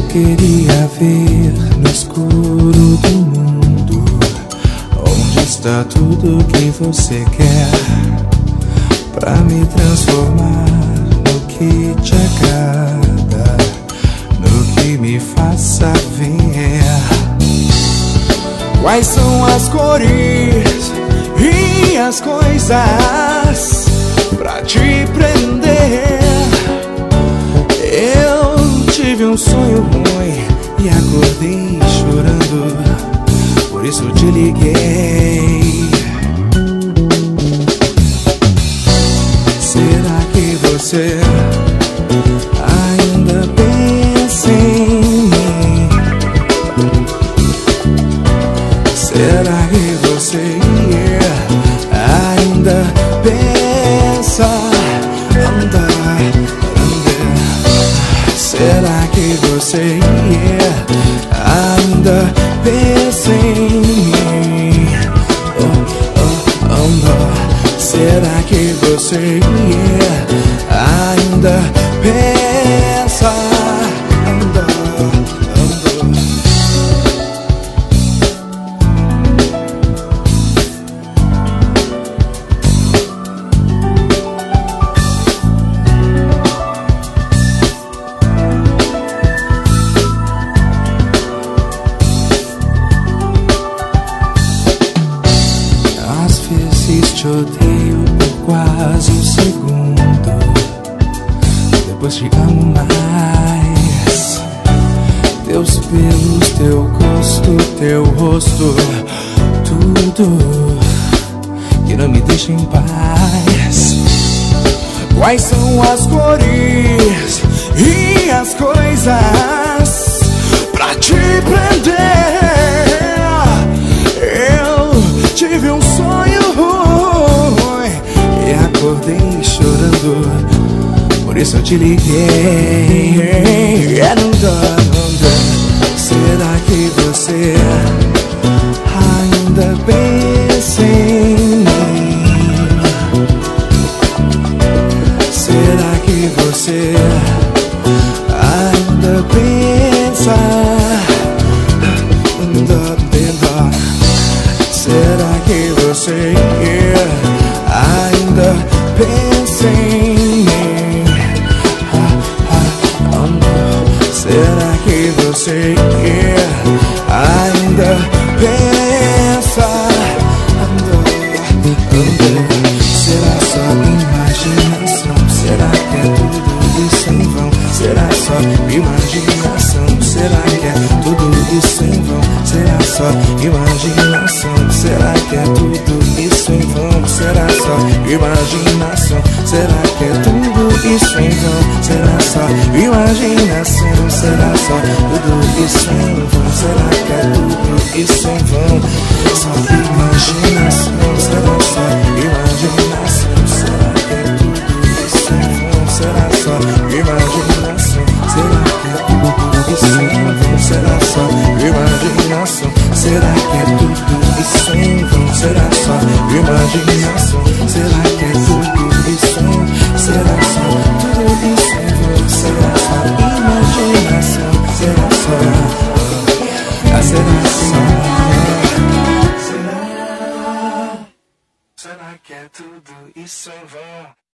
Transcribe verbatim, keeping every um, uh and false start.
queria ver no escuro do mundo onde está tudo que você quer, pra me transformar no que te agrada, no que me faça ver. Quais são as cores e as coisas pra te prender? Eu tive um sonho ruim e acordei chorando, por isso te liguei. Será que você ainda pensa em mim? Será que você ainda pensa andar? Será que você ainda pensa em mim? Oh, oh, oh, oh. Será que você ainda pensa andar? Te odeio por quase um segundo, depois te amo mais. Teus pelos, teu gosto, teu rosto, tudo que não me deixa em paz. Quais são as cores e as coisas pra te prender? Eu tive um sonho e acordei chorando, por isso eu te liguei. É, não dá, não dá. Será que você ainda pensa em mim? Será que você ainda pensa? Não dá, não dá. Será que você ainda pensa em mim? Ah, ah, oh, no. Será que você ainda pensa? Ando, ando. Será só imaginação? Será que é tudo isso em vão? Será só imaginação? Será que é tudo isso em vão? Será só imaginação? Será que é tudo isso em vão? Será só imaginação? Será que é tudo isso em vão? Será só imaginação? Será só tudo isso em vão? Será que é tudo isso em vão? Só imaginação? Será só imaginação? Será que é tudo isso em vão? Será só imaginação? Será que é tudo isso em vão? Será só imaginação? Será que é tudo isso em vão? Será só imaginação? Será que é tudo isso em vão? Será só tudo isso em vão? Será só imaginação? Será só ah, será só será? Será que é tudo isso em vão?